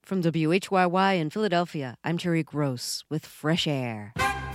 From WHYY in Philadelphia, I'm Terry Gross with Fresh Air.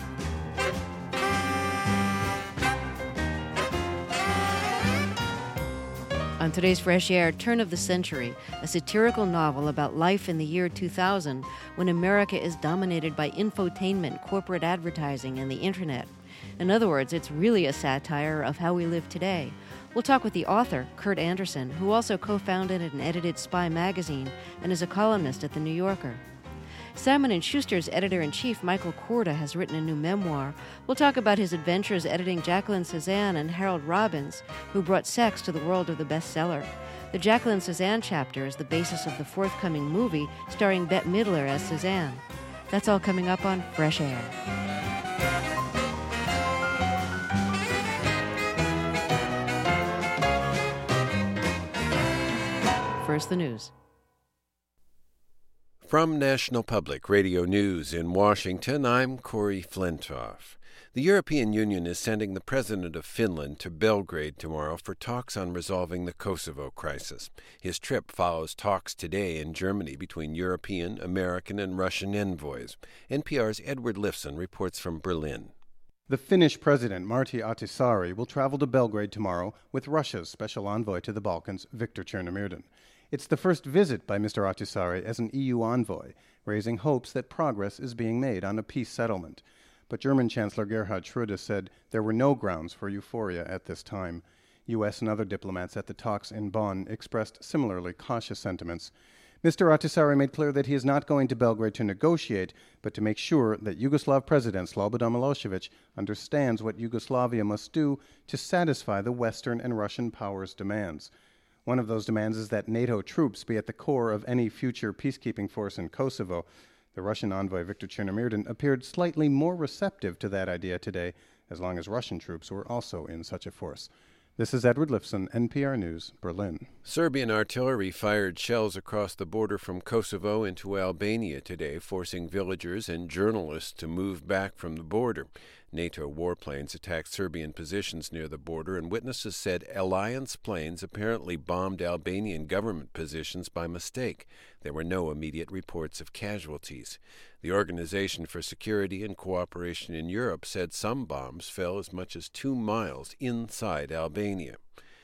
On today's Fresh Air, Turn of the Century, a satirical novel about life in the year 2000 when America is dominated by infotainment, corporate advertising, and the internet. In other words, it's really a satire of how we live today. We'll talk with the author, Kurt Anderson, who also co-founded and edited Spy Magazine and is a columnist at The New Yorker. Simon & Schuster's editor-in-chief, Michael Korda, has written a new memoir. We'll talk about his adventures editing Jacqueline Suzanne and Harold Robbins, who brought sex to the world of the bestseller. The Jacqueline Suzanne chapter is the basis of the forthcoming movie starring Bette Midler as Suzanne. That's all coming up on Fresh Air. First, the news. From National Public Radio News in Washington, I'm Corey Flintoff. The European Union is sending the President of Finland to Belgrade tomorrow for talks on resolving the Kosovo crisis. His trip follows talks today in Germany between European, American, and Russian envoys. NPR's Edward Lifson reports from Berlin. The Finnish President, Martti Ahtisaari, will travel to Belgrade tomorrow with Russia's special envoy to the Balkans, Viktor Chernomyrdin. It's the first visit by Mr. Ahtisaari as an EU envoy, raising hopes that progress is being made on a peace settlement. But German Chancellor Gerhard Schröder said there were no grounds for euphoria at this time. U.S. and other diplomats at the talks in Bonn expressed similarly cautious sentiments. Mr. Ahtisaari made clear that he is not going to Belgrade to negotiate, but to make sure that Yugoslav President Slobodan Milosevic understands what Yugoslavia must do to satisfy the Western and Russian powers' demands. One of those demands is that NATO troops be at the core of any future peacekeeping force in Kosovo. The Russian envoy Viktor Chernomyrdin appeared slightly more receptive to that idea today, as long as Russian troops were also in such a force. This is Edward Lifson, NPR News, Berlin. Serbian artillery fired shells across the border from Kosovo into Albania today, forcing villagers and journalists to move back from the border. NATO warplanes attacked Serbian positions near the border, and witnesses said alliance planes apparently bombed Albanian government positions by mistake. There were no immediate reports of casualties. The Organization for Security and Cooperation in Europe said some bombs fell as much as 2 miles inside Albania.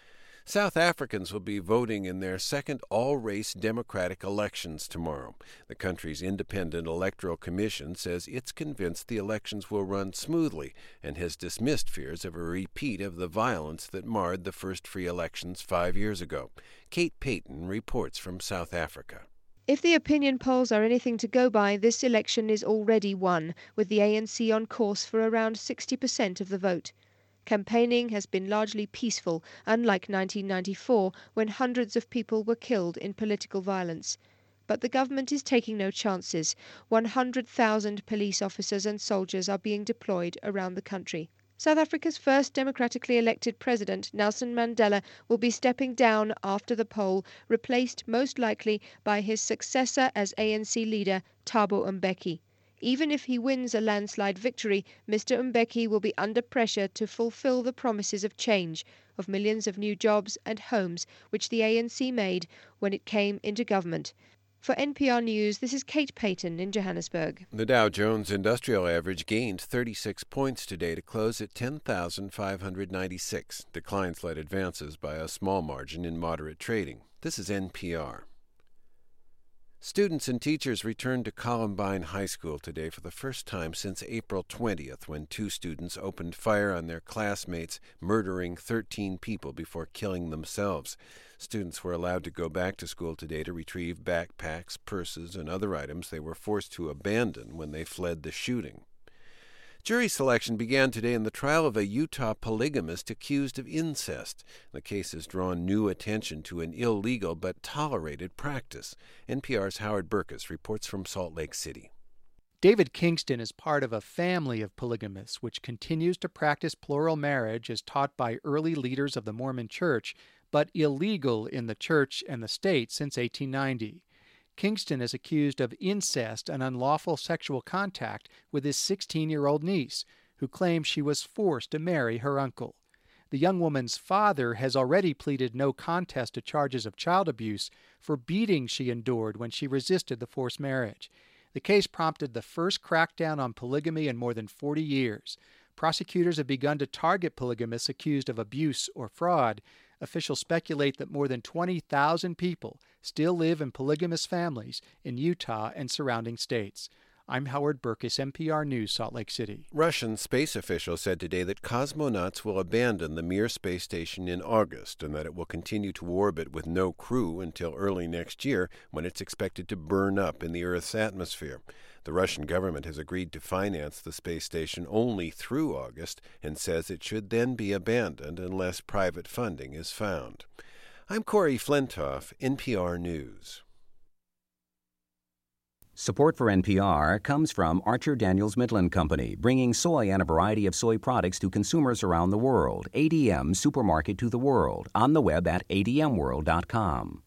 South Africans will be voting in their second all-race democratic elections tomorrow. The country's independent electoral commission says it's convinced the elections will run smoothly and has dismissed fears of a repeat of the violence that marred the first free elections 5 years ago. Kate Payton reports from South Africa. If the opinion polls are anything to go by, this election is already won, with the ANC on course for around 60% of the vote. Campaigning has been largely peaceful, unlike 1994, when hundreds of people were killed in political violence. But the government is taking no chances. 100,000 police officers and soldiers are being deployed around the country. South Africa's first democratically elected president, Nelson Mandela, will be stepping down after the poll, replaced most likely by his successor as ANC leader, Thabo Mbeki. Even if he wins a landslide victory, Mr. Mbeki will be under pressure to fulfill the promises of change, of millions of new jobs and homes, which the ANC made when it came into government. For NPR News, this is Kate Payton in Johannesburg. The Dow Jones Industrial Average gained 36 points today to close at 10,596. Declines led advances by a small margin in moderate trading. This is NPR. Students and teachers returned to Columbine High School today for the first time since April 20th, when 2 students opened fire on their classmates, murdering 13 people before killing themselves. Students were allowed to go back to school today to retrieve backpacks, purses, and other items they were forced to abandon when they fled the shooting. Jury selection began today in the trial of a Utah polygamist accused of incest. The case has drawn new attention to an illegal but tolerated practice. NPR's Howard Burkus reports from Salt Lake City. David Kingston is part of a family of polygamists which continues to practice plural marriage as taught by early leaders of the Mormon Church, but illegal in the church and the state since 1890. Kingston is accused of incest and unlawful sexual contact with his 16-year-old niece, who claims she was forced to marry her uncle. The young woman's father has already pleaded no contest to charges of child abuse for beatings she endured when she resisted the forced marriage. The case prompted the first crackdown on polygamy in more than 40 years. Prosecutors have begun to target polygamists accused of abuse or fraud. Officials speculate that more than 20,000 people still live in polygamous families in Utah and surrounding states. I'm Howard Burkus, NPR News, Salt Lake City. Russian space officials said today that cosmonauts will abandon the Mir space station in August and that it will continue to orbit with no crew until early next year, when it's expected to burn up in the Earth's atmosphere. The Russian government has agreed to finance the space station only through August and says it should then be abandoned unless private funding is found. I'm Corey Flintoff, NPR News. Support for NPR comes from Archer Daniels Midland Company, bringing soy and a variety of soy products to consumers around the world. ADM, supermarket to the world. On the web at admworld.com.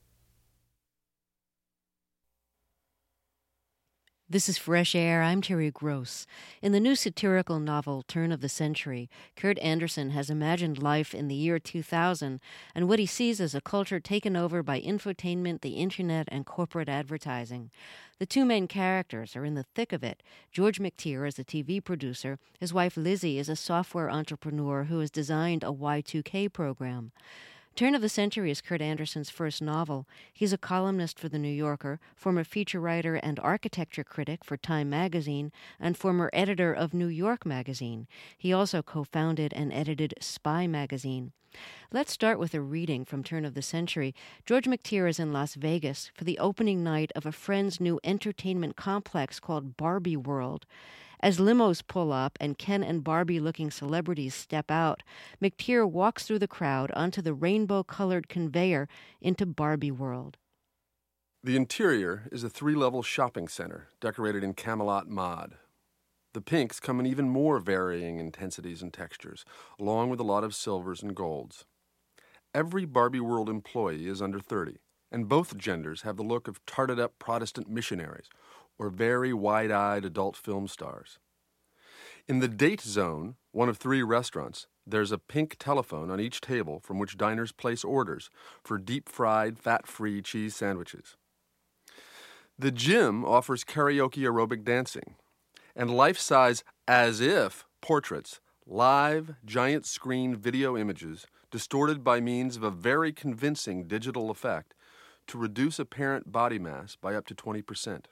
This is Fresh Air. I'm Terry Gross. In the new satirical novel Turn of the Century, Kurt Andersen has imagined life in the year 2000 and what he sees as a culture taken over by infotainment, the internet, and corporate advertising. The two main characters are in the thick of it. George McTeer is a TV producer. His wife Lizzie is a software entrepreneur who has designed a Y2K program. Turn of the Century is Kurt Andersen's first novel. He's a columnist for The New Yorker, former feature writer and architecture critic for Time magazine, and former editor of New York magazine. He also co-founded and edited Spy magazine. Let's start with a reading from Turn of the Century. George McTeer is in Las Vegas for the opening night of a friend's new entertainment complex called Barbie World. As limos pull up and Ken and Barbie-looking celebrities step out, McTeer walks through the crowd onto the rainbow-colored conveyor into Barbie World. The interior is a 3-level shopping center decorated in Camelot mod. The pinks come in even more varying intensities and textures, along with a lot of silvers and golds. Every Barbie World employee is under 30, and both genders have the look of tarted-up Protestant missionaries or very wide-eyed adult film stars. In the date zone, one of 3 restaurants, there's a pink telephone on each table from which diners place orders for deep-fried, fat-free cheese sandwiches. The gym offers karaoke aerobic dancing and life-size as-if portraits, live, giant-screen video images distorted by means of a very convincing digital effect to reduce apparent body mass by up to 20%.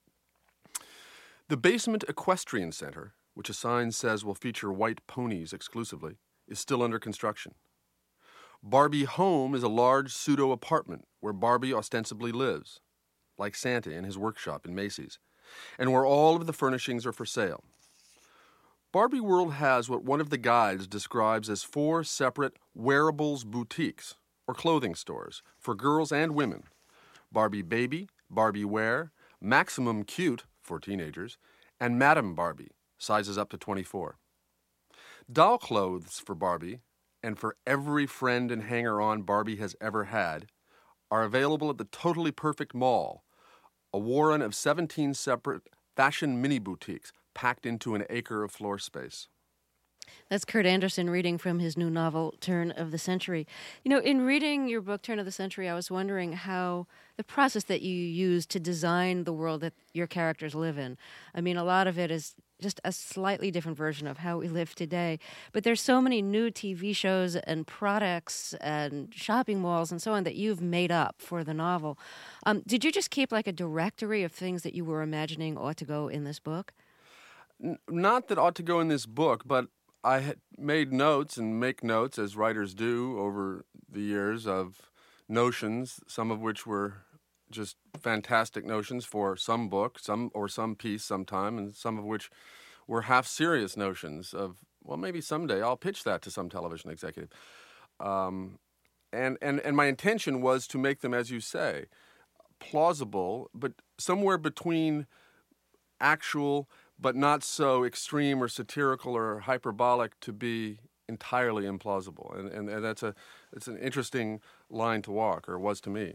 The Basement Equestrian Center, which a sign says will feature white ponies exclusively, is still under construction. Barbie Home is a large pseudo-apartment where Barbie ostensibly lives, like Santa in his workshop in Macy's, and where all of the furnishings are for sale. Barbie World has what one of the guides describes as 4 separate wearables boutiques, or clothing stores, for girls and women. Barbie Baby, Barbie Wear, Maximum Cute, for teenagers, and Madam Barbie, sizes up to 24. Doll clothes for Barbie, and for every friend and hanger-on Barbie has ever had, are available at the Totally Perfect Mall, a warren of 17 separate fashion mini-boutiques packed into an acre of floor space. That's Kurt Andersen reading from his new novel, Turn of the Century. You know, in reading your book, Turn of the Century, I was wondering how the process that you use to design the world that your characters live in. I mean, a lot of it is just a slightly different version of how we live today. But there's so many new TV shows and products and shopping malls and so on that you've made up for the novel. Did you just keep like a directory of things that you were imagining ought to go in this book? Not that ought to go in this book, but I had made notes and make notes, as writers do over the years, of notions, some of which were just fantastic notions for some book, some piece sometime, and some of which were half-serious notions of, well, maybe someday I'll pitch that to some television executive. And my intention was to make them, as you say, plausible, but somewhere between actual but not so extreme or satirical or hyperbolic to be entirely implausible. And it's an interesting line to walk, or was to me.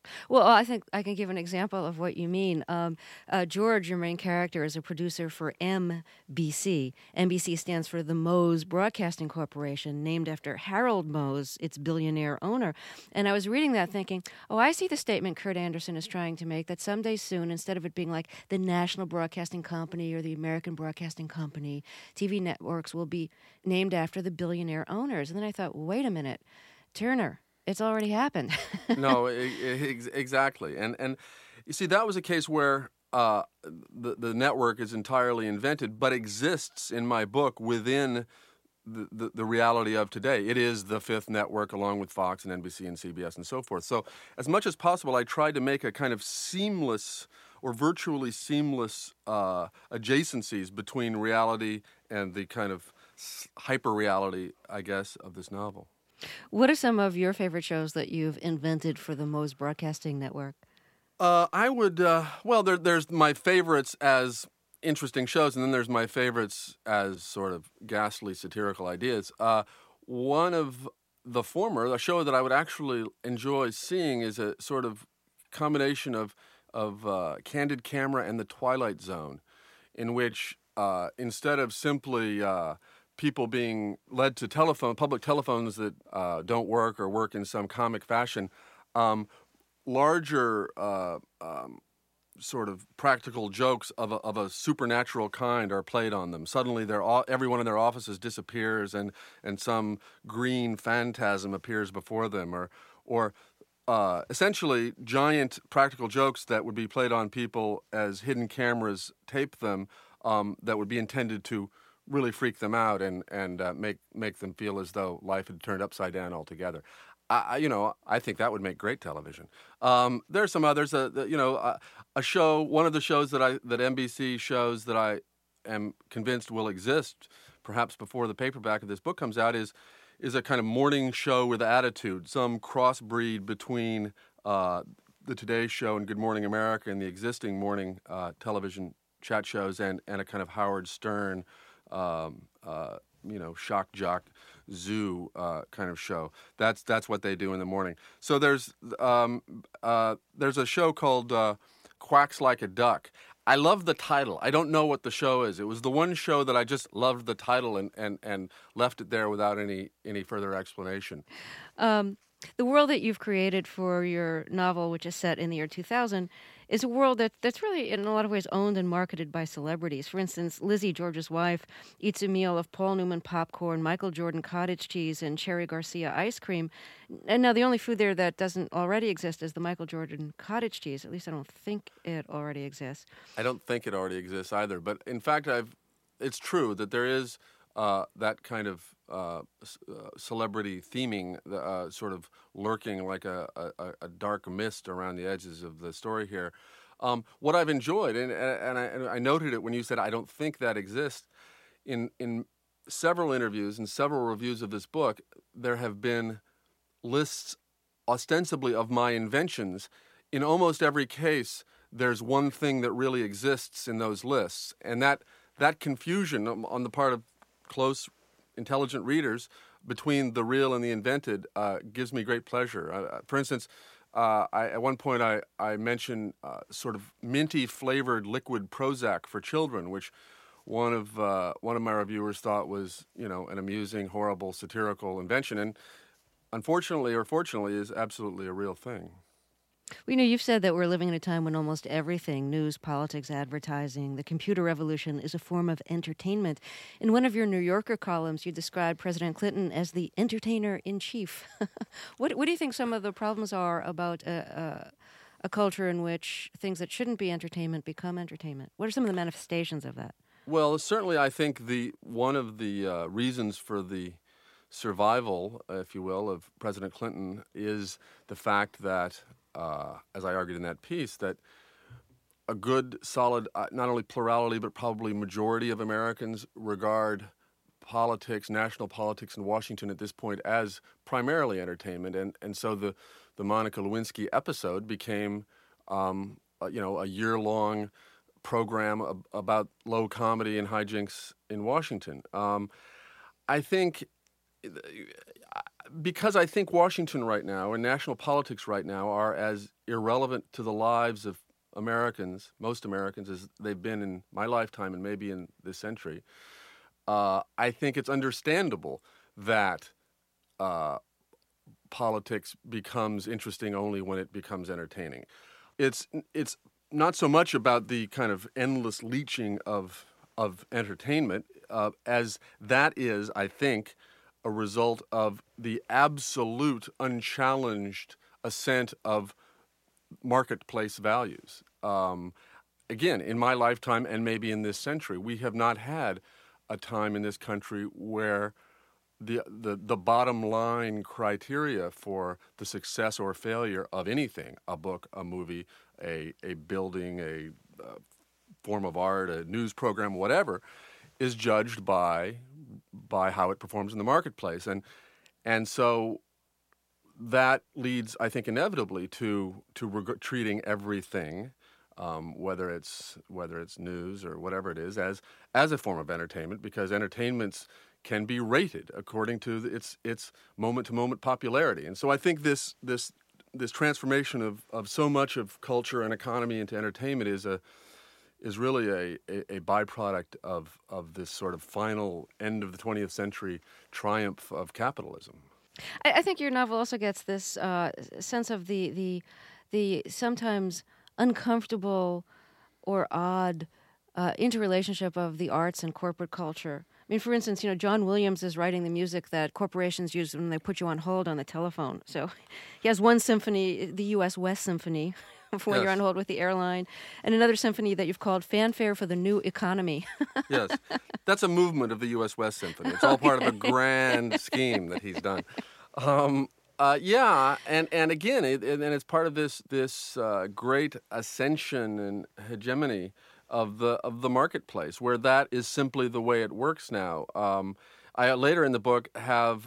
Well, I think I can give an example of what you mean. George, your main character, is a producer for MBC. MBC stands for the Moe's Broadcasting Corporation, named after Harold Moe's, its billionaire owner. And I was reading that thinking, oh, I see the statement Kurt Anderson is trying to make, that someday soon, instead of it being like the National Broadcasting Company or the American Broadcasting Company, TV networks will be named after the billionaire owners. And then I thought, wait a minute, Turner, it's already happened. No, exactly. And you see, that was a case where the network is entirely invented, but exists in my book within the reality of today. It is the fifth network, along with Fox and NBC and CBS and so forth. So as much as possible, I tried to make a kind of seamless or virtually seamless adjacencies between reality and the kind of hyper-reality, I guess, of this novel. What are some of your favorite shows that you've invented for the Moe's Broadcasting Network? I would, there's my favorites as interesting shows, and then there's my favorites as sort of ghastly satirical ideas. One of the former, a show that I would actually enjoy seeing, is a sort of combination of Candid Camera and The Twilight Zone, in which instead of simply people being led to public telephones that don't work or work in some comic fashion, larger sort of practical jokes of a supernatural kind are played on them. Suddenly, everyone in their offices disappears, and some green phantasm appears before them, or essentially giant practical jokes that would be played on people as hidden cameras tape them, that would be intended to really freak them out and make them feel as though life had turned upside down altogether. I think that would make great television. There are some others. A show. One of the shows that NBC shows that I am convinced will exist, perhaps before the paperback of this book comes out, is a kind of morning show with attitude, some crossbreed between the Today Show and Good Morning America and the existing morning television chat shows, and a kind of Howard Stern, shock jock zoo kind of show. That's what they do in the morning. So there's a show called Quacks Like a Duck. I love the title. I don't know what the show is. It was the one show that I just loved the title and left it there without any further explanation. The world that you've created for your novel, which is set in the year 2000, is a world that's really, in a lot of ways, owned and marketed by celebrities. For instance, Lizzie, George's wife, eats a meal of Paul Newman popcorn, Michael Jordan cottage cheese, and Cherry Garcia ice cream. And now the only food there that doesn't already exist is the Michael Jordan cottage cheese. At least I don't think it already exists. I don't think it already exists either. But in fact, it's true that there is that kind of celebrity theming, sort of lurking like a dark mist around the edges of the story here. What I've enjoyed, and I noted it when you said I don't think that exists, in several interviews and several reviews of this book, there have been lists ostensibly of my inventions. In almost every case, there's one thing that really exists in those lists, and that confusion on the part of close, intelligent readers between the real and the invented gives me great pleasure. For instance, at one point I mentioned sort of minty flavored liquid Prozac for children, which one of my reviewers thought was an amusing, horrible, satirical invention, and unfortunately or fortunately is absolutely a real thing. Well, you've said that we're living in a time when almost everything, news, politics, advertising, the computer revolution, is a form of entertainment. In one of your New Yorker columns, you described President Clinton as the entertainer-in-chief. What do you think some of the problems are about a culture in which things that shouldn't be entertainment become entertainment? What are some of the manifestations of that? Well, certainly I think one of the reasons for the survival, if you will, of President Clinton is the fact that, as I argued in that piece, that a good, solid, not only plurality, but probably majority of Americans regard politics, national politics in Washington at this point as primarily entertainment. And so the Monica Lewinsky episode became, a year-long program about low comedy and hijinks in Washington. I think... Because I think Washington right now and national politics right now are as irrelevant to the lives of Americans, most Americans, as they've been in my lifetime and maybe in this century, I think it's understandable that politics becomes interesting only when it becomes entertaining. It's not so much about the kind of endless leeching of entertainment as that is, I think, a result of the absolute, unchallenged ascent of marketplace values. Again, in my lifetime and maybe in this century, we have not had a time in this country where the bottom line criteria for the success or failure of anything, a book, a movie, a building, a form of art, a news program, whatever, is judged by how it performs in the marketplace. And so that leads, I think, inevitably to treating everything, whether it's news or whatever it is, as a form of entertainment, because entertainments can be rated according to its moment-to-moment popularity. And so I think this transformation of so much of culture and economy into entertainment is really a byproduct of this sort of final end of the 20th century triumph of capitalism. I think your novel also gets this sense of the sometimes uncomfortable or odd interrelationship of the arts and corporate culture. I mean, for instance, John Williams is writing the music that corporations use when they put you on hold on the telephone. So he has one symphony, the U.S. West Symphony, for when you're on hold with the airline, and another symphony that you've called Fanfare for the New Economy. Yes, that's a movement of the U.S. West Symphony. It's all part of a grand scheme that he's done. And again, it's part of this great ascension and hegemony of the marketplace, where that is simply the way it works now. I later in the book have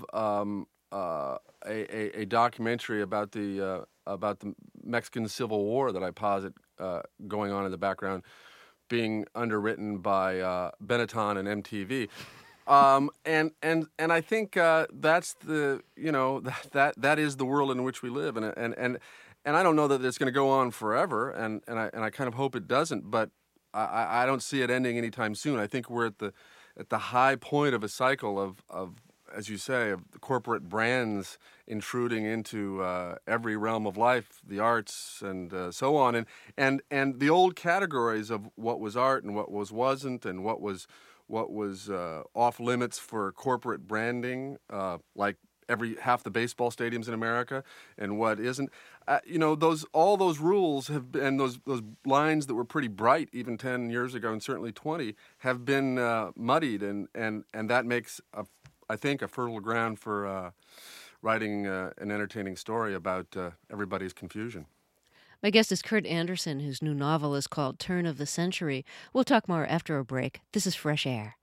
a documentary about the Mexican Civil War that I posit going on in the background, being underwritten by Benetton and MTV. And I think that's that is the world in which we live, and I don't know that it's going to go on forever, and I kind of hope it doesn't, but I don't see it ending anytime soon. I think we're at the high point of a cycle of as you say, of the corporate brands intruding into every realm of life, the arts and so on, and the old categories of what was art and what wasn't, and what was off limits for corporate branding, like half the baseball stadiums in America, and what isn't. All those rules have been, and those lines that were pretty bright even 10 years ago, and certainly 20, have been muddied, and that makes I think a fertile ground for writing an entertaining story about everybody's confusion. My guest is Kurt Andersen, whose new novel is called Turn of the Century. We'll talk more after a break. This is Fresh Air.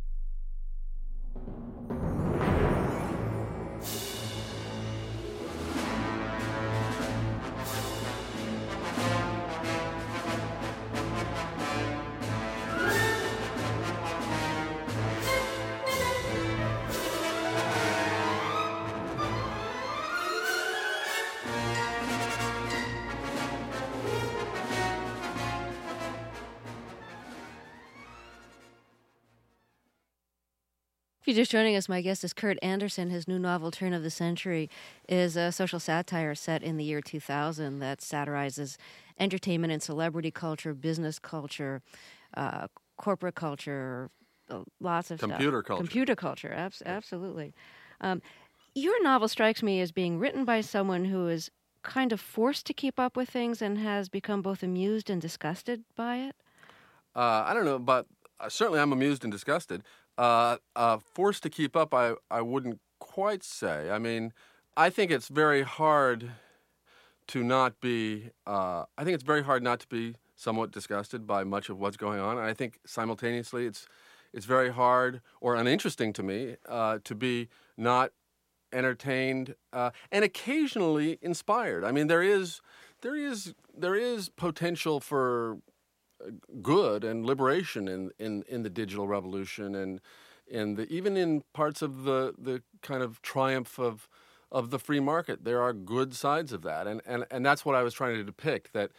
If you're just joining us, my guest is Kurt Andersen. His new novel, Turn of the Century, is a social satire set in the year 2000 that satirizes entertainment and celebrity culture, business culture, corporate culture, lots of Computer stuff. Culture. Computer culture, absolutely. Your novel strikes me as being written by someone who is kind of forced to keep up with things and has become both amused and disgusted by it. I don't know, but certainly I'm amused and disgusted. Forced to keep up, I wouldn't quite say. I mean, I think it's very hard to not be. I think it's very hard not to be somewhat disgusted by much of what's going on. And I think simultaneously, it's very hard or uninteresting to me to be not entertained and occasionally inspired. I mean, there is potential for good and liberation in the digital revolution, and even in parts of the kind of triumph of of the free market. There are good sides of that, and that's what I was trying to depict. That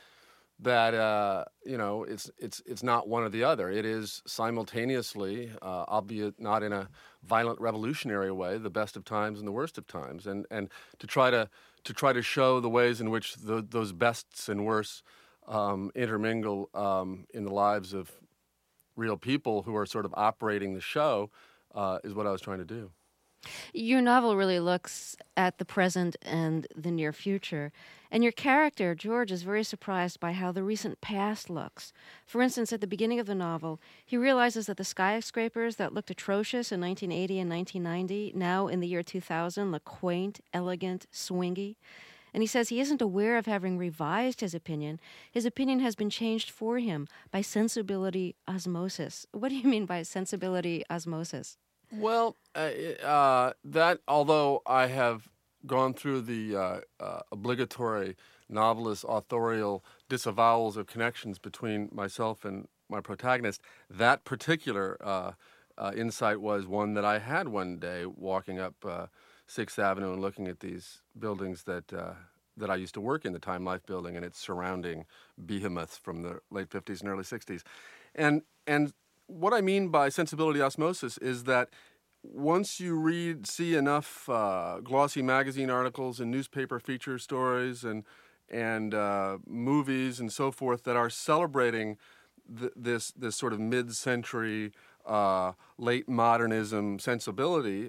it's not one or the other. It is simultaneously, albeit not in a violent revolutionary way, the best of times and the worst of times, and to try to show the ways in which those bests and worsts intermingle in the lives of real people who are sort of operating the show is what I was trying to do. Your novel really looks at the present and the near future, and your character, George, is very surprised by how the recent past looks. For instance, at the beginning of the novel, he realizes that the skyscrapers that looked atrocious in 1980 and 1990, now in the year 2000, look quaint, elegant, swingy. And he says he isn't aware of having revised his opinion. His opinion has been changed for him by sensibility osmosis. What do you mean by sensibility osmosis? Well, that, although I have gone through the obligatory novelist authorial disavowals of connections between myself and my protagonist, that particular insight was one that I had one day walking up 6th Avenue and looking at these buildings that I used to work in, the Time Life building and its surrounding behemoths from the late 50s and early 60s. And what I mean by sensibility osmosis is that once you see enough glossy magazine articles and newspaper feature stories and movies and so forth that are celebrating this sort of mid-century late modernism sensibility,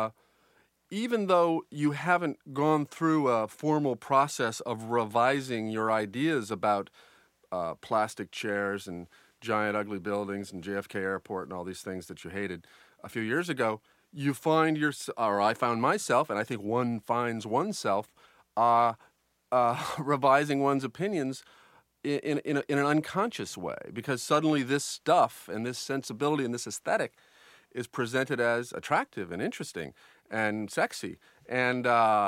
even though you haven't gone through a formal process of revising your ideas about plastic chairs and giant ugly buildings and JFK Airport and all these things that you hated a few years ago, you find I found myself, and I think one finds oneself revising one's opinions in an unconscious way, because suddenly this stuff and this sensibility and this aesthetic is presented as attractive and interesting and sexy, and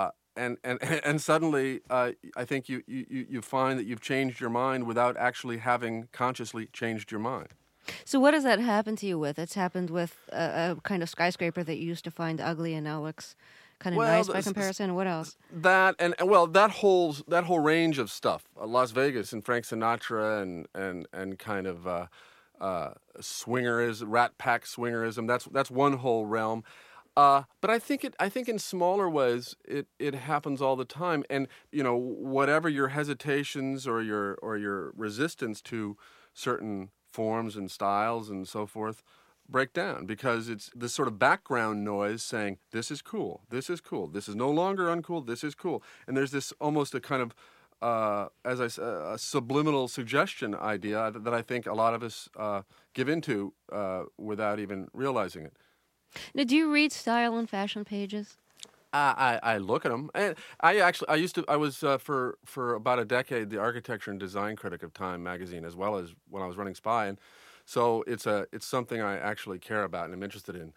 suddenly I think you find that you've changed your mind without actually having consciously changed your mind. So what does that happen to you with? It's happened with a kind of skyscraper that you used to find ugly and now looks kind of nice by comparison. What else? That that whole range of stuff. Las Vegas and Frank Sinatra and kind of swingerism, Rat Pack swingerism. That's one whole realm. But I think in smaller ways it happens all the time. And whatever your hesitations or your resistance to certain forms and styles and so forth break down, because it's this sort of background noise saying this is cool, this is cool, this is no longer uncool, this is cool. And there's this almost a kind of as I said, a subliminal suggestion idea that I think a lot of us give into without even realizing it. Now, do you read style and fashion pages? I look at them, and I was for about a decade the architecture and design critic of Time magazine, as well as when I was running Spy, and so it's something I actually care about and I'm interested in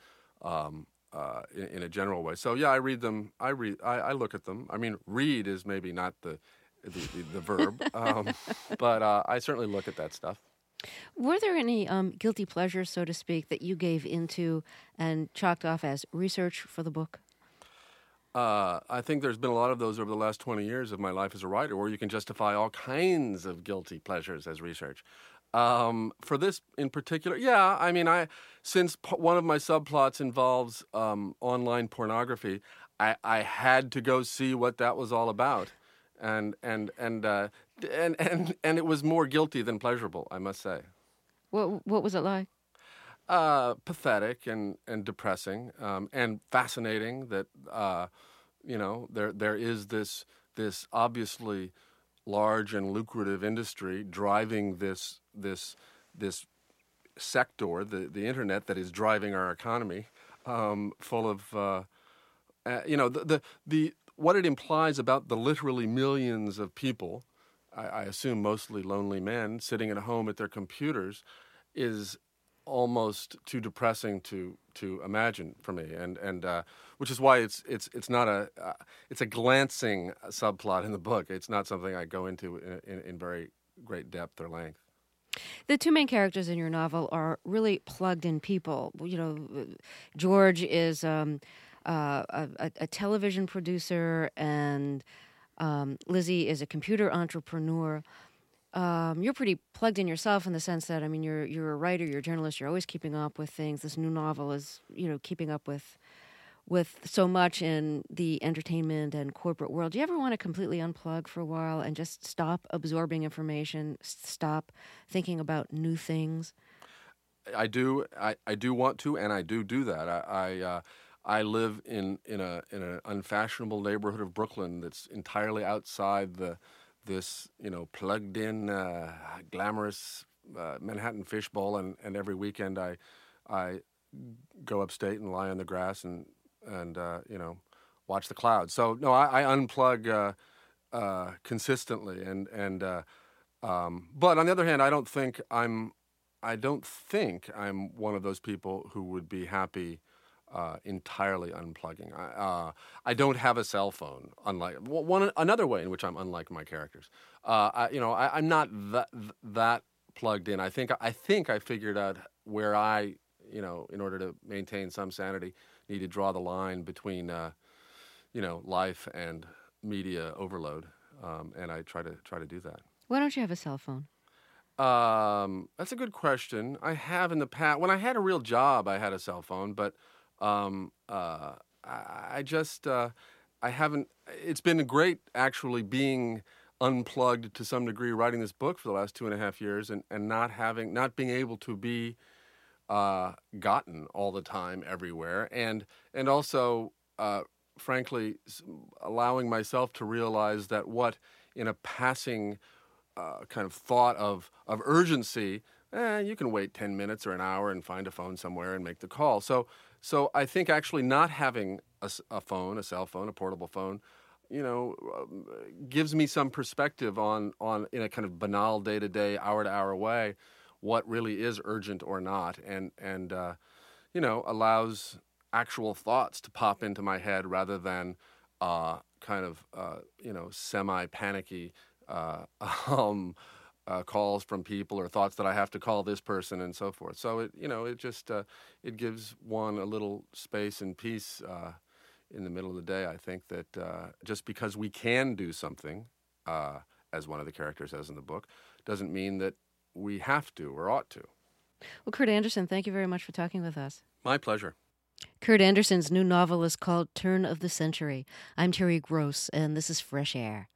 a general way. So yeah, I read them. I look at them. I mean, read is maybe not the verb, but I certainly look at that stuff. Were there any guilty pleasures, so to speak, that you gave into and chalked off as research for the book? I think there's been a lot of those over the last 20 years of my life as a writer, where you can justify all kinds of guilty pleasures as research. For this in particular, yeah, I mean, since one of my subplots involves online pornography, I had to go see what that was all about, and it was more guilty than pleasurable, I must say. What was it like? Pathetic and depressing, and fascinating that there is this obviously large and lucrative industry driving this sector, the internet, that is driving our economy, full of what it implies about the literally millions of people, I assume mostly lonely men, sitting at home at their computers, is almost too depressing to imagine for me, and which is why it's not it's a glancing subplot in the book. It's not something I go into in very great depth or length. The two main characters in your novel are really plugged-in people. George is a television producer, and Lizzie is a computer entrepreneur. You're pretty plugged in yourself in the sense that, I mean, you're a writer, you're a journalist, you're always keeping up with things. This new novel is, keeping up with so much in the entertainment and corporate world. Do you ever want to completely unplug for a while and just stop absorbing information, stop thinking about new things? I do want to, and I do that. I live in an unfashionable neighborhood of Brooklyn that's entirely outside this plugged in glamorous Manhattan fishbowl, and every weekend I go upstate and lie on the grass and watch the clouds. So no, I unplug consistently, but on the other hand, I don't think I'm one of those people who would be happy entirely unplugging. I don't have a cell phone. Unlike another way in which I'm unlike my characters. I'm not that plugged in. I think I figured out where I, in order to maintain some sanity, need to draw the line between life and media overload, and I try to do that. Why don't you have a cell phone? That's a good question. I have in the past. When I had a real job, I had a cell phone, but I haven't. It's been great actually being unplugged to some degree, writing this book for the last 2.5 years, and not being able to be gotten all the time everywhere, and also frankly allowing myself to realize that what in a passing kind of thought of urgency, you can wait 10 minutes or an hour and find a phone somewhere and make the call. So I think actually not having a cell phone, a portable phone, gives me some perspective on in a kind of banal day-to-day, hour-to-hour way, what really is urgent or not, and allows actual thoughts to pop into my head rather than semi-panicky calls from people or thoughts that I have to call this person and so forth. So it gives one a little space and peace in the middle of the day. I think that just because we can do something, as one of the characters says in the book, doesn't mean that we have to or ought to. Well, Kurt Anderson, thank you very much for talking with us. My pleasure. Kurt Anderson's new novel is called Turn of the Century. I'm Terry Gross, and this is Fresh Air.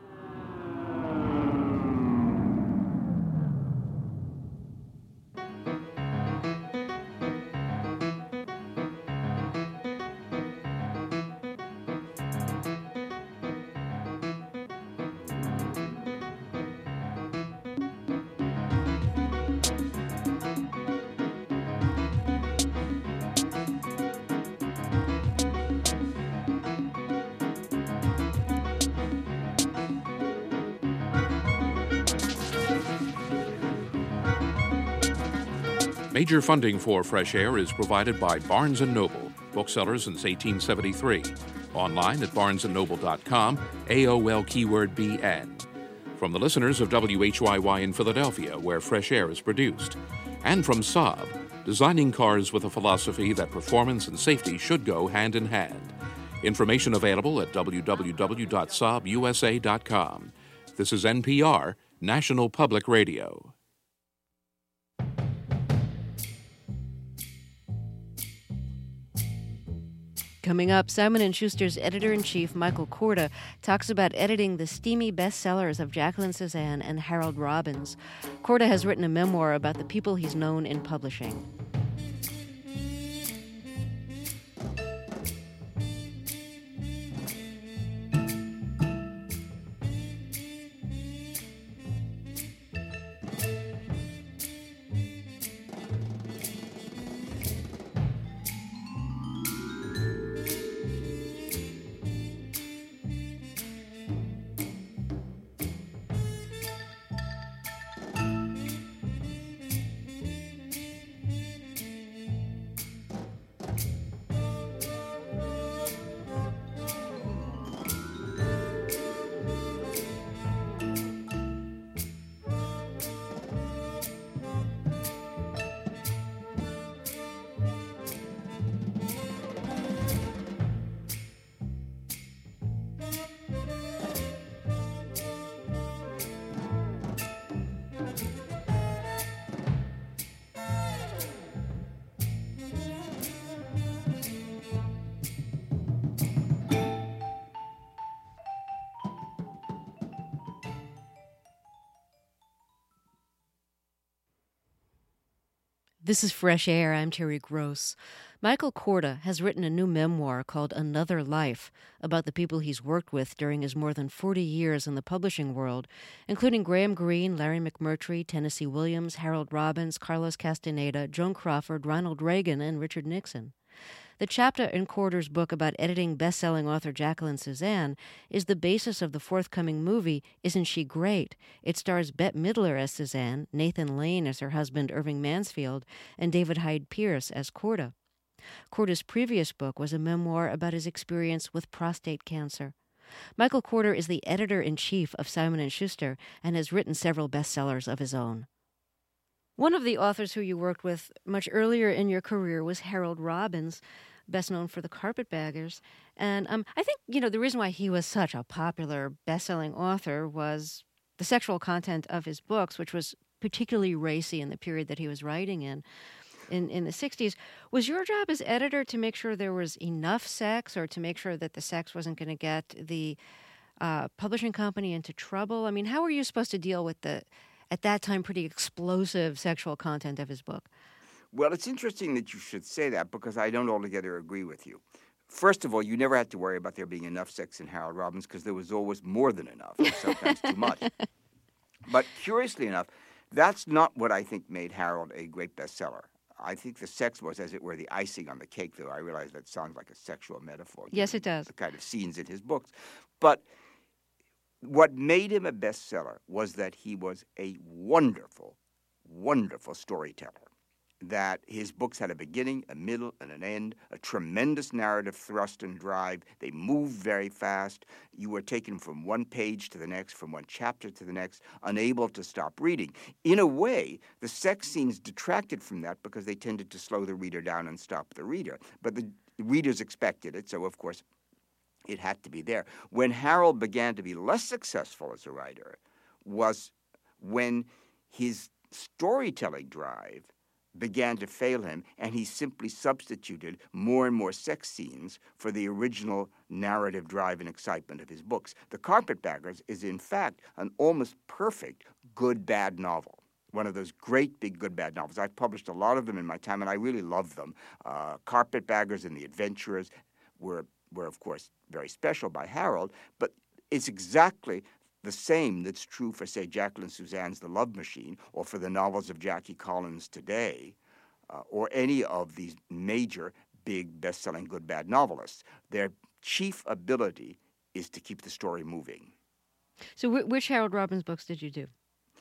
Major funding for Fresh Air is provided by Barnes & Noble, bookseller since 1873. Online at barnesandnoble.com, AOL keyword BN. From the listeners of WHYY in Philadelphia, where Fresh Air is produced. And from Saab, designing cars with a philosophy that performance and safety should go hand in hand. Information available at www.saabusa.com. This is NPR, National Public Radio. Coming up, Simon & Schuster's editor-in-chief, Michael Korda, talks about editing the steamy bestsellers of Jacqueline Suzanne and Harold Robbins. Korda has written a memoir about the people he's known in publishing. This is Fresh Air. I'm Terry Gross. Michael Korda has written a new memoir called Another Life about the people he's worked with during his more than 40 years in the publishing world, including Graham Greene, Larry McMurtry, Tennessee Williams, Harold Robbins, Carlos Castaneda, Joan Crawford, Ronald Reagan, and Richard Nixon. The chapter in Korda's book about editing best-selling author Jacqueline Susann is the basis of the forthcoming movie, Isn't She Great? It stars Bette Midler as Susann, Nathan Lane as her husband Irving Mansfield, and David Hyde Pierce as Korda. Korda's previous book was a memoir about his experience with prostate cancer. Michael Korda is the editor-in-chief of Simon & Schuster and has written several bestsellers of his own. One of the authors who you worked with much earlier in your career was Harold Robbins, best known for The Carpetbaggers. And I think, the reason why he was such a popular best-selling author was the sexual content of his books, which was particularly racy in the period that he was writing in the 60s. Was your job as editor to make sure there was enough sex, or to make sure that the sex wasn't going to get the publishing company into trouble? I mean, how were you supposed to deal with the, at that time, pretty explosive sexual content of his book? Well, it's interesting that you should say that, because I don't altogether agree with you. First of all, you never had to worry about there being enough sex in Harold Robbins, because there was always more than enough, and sometimes too much. But curiously enough, that's not what I think made Harold a great bestseller. I think the sex was, as it were, the icing on the cake, though I realize that sounds like a sexual metaphor. Yes, it does. The kind of scenes in his books. But what made him a bestseller was that he was a wonderful, wonderful storyteller. That his books had a beginning, a middle, and an end, a tremendous narrative thrust and drive. They moved very fast. You were taken from one page to the next, from one chapter to the next, unable to stop reading. In a way, the sex scenes detracted from that because they tended to slow the reader down and stop the reader. But the readers expected it, so of course it had to be there. When Harold began to be less successful as a writer was when his storytelling drive began to fail him, and he simply substituted more and more sex scenes for the original narrative drive and excitement of his books. The Carpetbaggers is, in fact, an almost perfect good-bad novel. One of those great big good-bad novels. I've published a lot of them in my time, and I really love them. Carpetbaggers and The Adventurers were, of course, very special by Harold, but it's exactly the same that's true for, say, Jacqueline Susann's The Love Machine, or for the novels of Jackie Collins today, or any of these major, big, best-selling good-bad novelists. Their chief ability is to keep the story moving. So which Harold Robbins books did you do?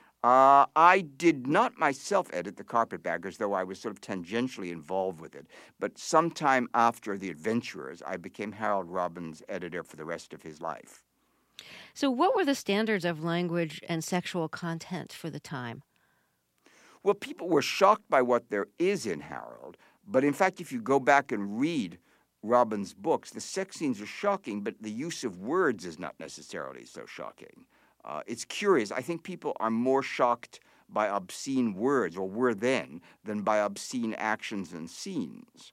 I did not myself edit The Carpetbaggers, though I was sort of tangentially involved with it. But sometime after The Adventurers, I became Harold Robbins' editor for the rest of his life. So what were the standards of language and sexual content for the time? Well, people were shocked by what there is in Harold. But in fact, if you go back and read Robbins' books, the sex scenes are shocking, but the use of words is not necessarily so shocking. It's curious. I think people are more shocked by obscene words, or were then, than by obscene actions and scenes.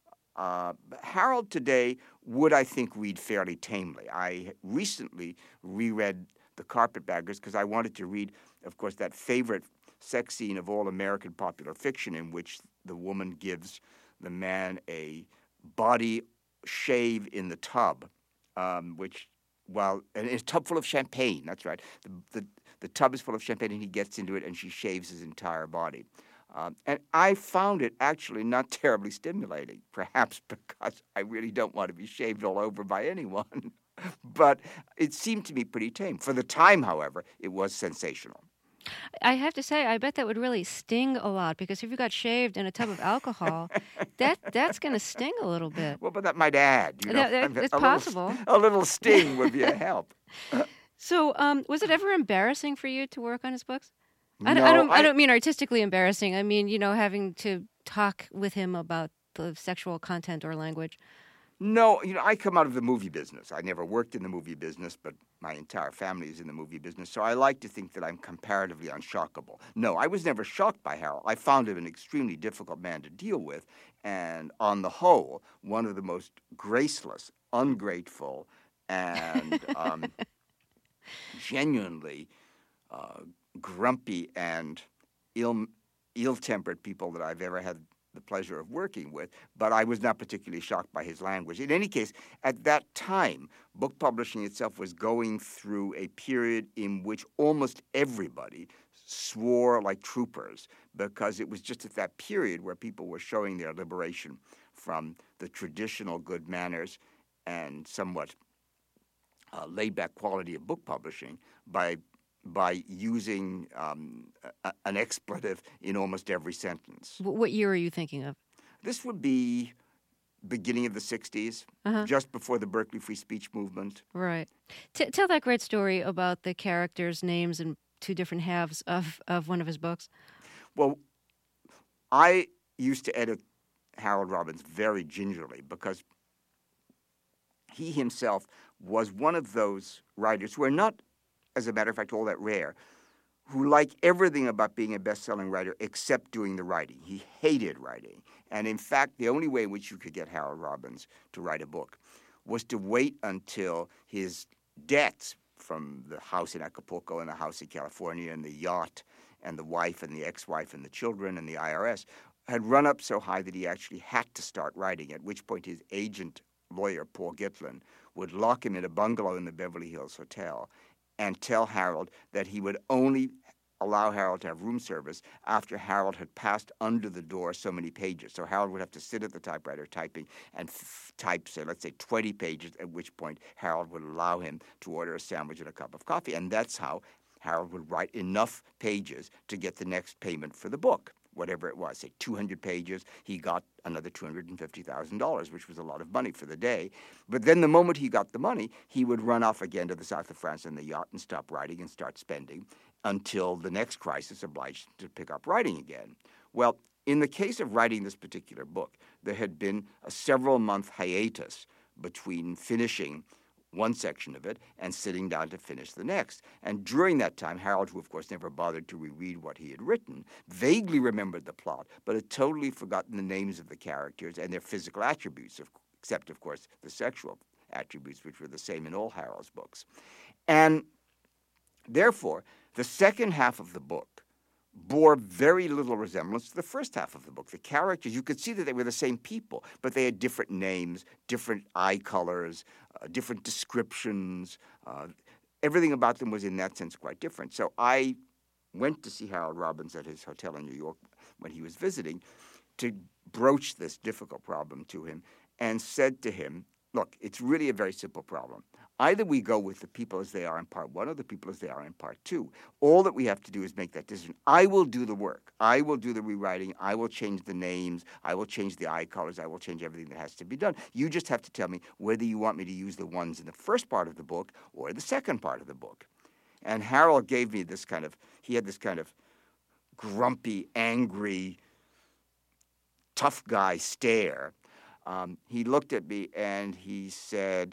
Harold today would, I think, read fairly tamely. I recently reread The Carpetbaggers because I wanted to read, of course, that favorite sex scene of all American popular fiction in which the woman gives the man a body shave in the tub, and it's a tub full of champagne, that's right. The tub is full of champagne, and he gets into it, and she shaves his entire body. And I found it actually not terribly stimulating, perhaps because I really don't want to be shaved all over by anyone. But it seemed to me pretty tame. For the time, however, it was sensational. I have to say, I bet that would really sting a lot, because if you got shaved in a tub of alcohol, that's going to sting a little bit. Well, but that might add. It's possible. A little sting would be a help. So was it ever embarrassing for you to work on his books? No, I don't mean artistically embarrassing. I mean, having to talk with him about the sexual content or language. No, I come out of the movie business. I never worked in the movie business, but my entire family is in the movie business, so I like to think that I'm comparatively unshockable. No, I was never shocked by Harold. I found him an extremely difficult man to deal with, and on the whole, one of the most graceless, ungrateful, and genuinely grumpy and ill-tempered people that I've ever had the pleasure of working with, but I was not particularly shocked by his language. In any case, at that time, book publishing itself was going through a period in which almost everybody swore like troopers, because it was just at that period where people were showing their liberation from the traditional good manners and somewhat laid-back quality of book publishing by using an expletive in almost every sentence. What year are you thinking of? This would be beginning of the 60s, just before the Berkeley Free Speech movement. Right. Tell that great story about the characters' names in two different halves of one of his books. Well, I used to edit Harold Robbins very gingerly because he himself was one of those writers who are not, as a matter of fact, all that rare, who like everything about being a best-selling writer except doing the writing. He hated writing. And in fact, the only way in which you could get Harold Robbins to write a book was to wait until his debts from the house in Acapulco and the house in California and the yacht and the wife and the ex-wife and the children and the IRS had run up so high that he actually had to start writing, at which point his agent lawyer, Paul Gitlin, would lock him in a bungalow in the Beverly Hills Hotel and tell Harold that he would only allow Harold to have room service after Harold had passed under the door so many pages. So Harold would have to sit at the typewriter typing and type, say, let's say 20 pages, at which point Harold would allow him to order a sandwich and a cup of coffee. And that's how Harold would write enough pages to get the next payment for the book, whatever it was. Say 200 pages, he got another $250,000, which was a lot of money for the day. But then the moment he got the money, he would run off again to the south of France in the yacht and stop writing and start spending until the next crisis obliged to pick up writing again. Well, in the case of writing this particular book, there had been a several-month hiatus between finishing one section of it and sitting down to finish the next. And during that time, Harold, who of course never bothered to reread what he had written, vaguely remembered the plot, but had totally forgotten the names of the characters and their physical attributes, except, of course, the sexual attributes, which were the same in all Harold's books. And therefore, the second half of the book bore very little resemblance to the first half of the book. The characters, you could see that they were the same people, but they had different names, different eye colors, different descriptions. Everything about them was in that sense quite different. So I went to see Harold Robbins at his hotel in New York when he was visiting to broach this difficult problem to him and said to him, look, it's really a very simple problem. Either we go with the people as they are in part one or the people as they are in part two. All that we have to do is make that decision. I will do the work. I will do the rewriting. I will change the names. I will change the eye colors. I will change everything that has to be done. You just have to tell me whether you want me to use the ones in the first part of the book or the second part of the book. And Harold gave me this kind of, he had this kind of grumpy, angry, tough guy stare. He looked at me and he said,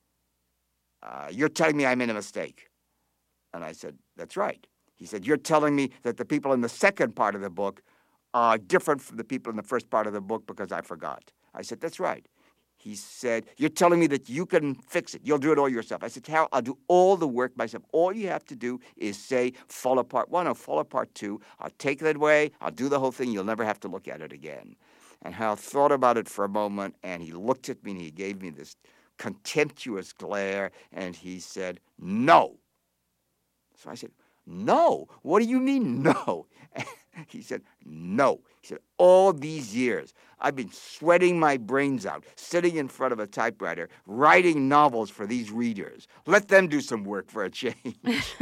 you're telling me I made a mistake. And I said, that's right. He said, you're telling me that the people in the second part of the book are different from the people in the first part of the book because I forgot. I said, that's right. He said, you're telling me that you can fix it. You'll do it all yourself. I said, Harold, I'll do all the work myself. All you have to do is say, follow part one or follow part two. I'll take that away. I'll do the whole thing. You'll never have to look at it again. And Harold thought about it for a moment, and he looked at me, and he gave me this contemptuous glare, and he said, no. So I said, no? What do you mean, no? He said, no. He said, all these years, I've been sweating my brains out, sitting in front of a typewriter, writing novels for these readers. Let them do some work for a change.